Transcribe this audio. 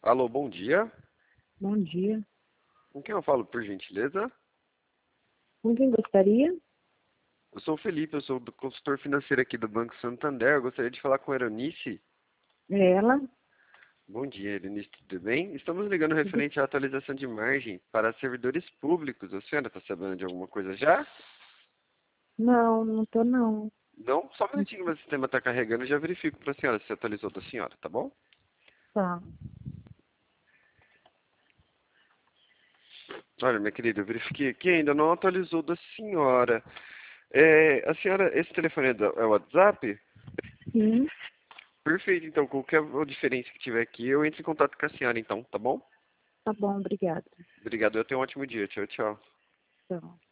Alô, bom dia. Bom dia. Com quem eu falo, por gentileza? Com quem gostaria? Eu sou o Felipe, eu sou do consultor financeiro aqui do Banco Santander. Eu gostaria de falar com a Eronice. É ela? Bom dia, Eronice, tudo bem? Estamos ligando referente à atualização de margem para servidores públicos. A senhora está sabendo de alguma coisa já? Não, não tô não. Não? Só um minutinho, meu sistema está carregando. Eu já verifico para a senhora se atualizou da senhora, tá bom? Tá. Olha, minha querida, eu verifiquei aqui, ainda não atualizou da senhora. A senhora, esse telefone é o WhatsApp? Sim, Perfeito, então, qualquer diferença que tiver aqui, eu entro em contato com a senhora, então, tá bom? tá bom, obrigada. Obrigado, eu tenho um ótimo dia. Tchau, tchau. Tchau.